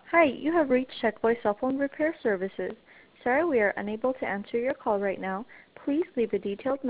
Hi, you have reached Checkboy Cell Phone Repair Services. Sorry we are unable to answer your call right now. Please leave a detailed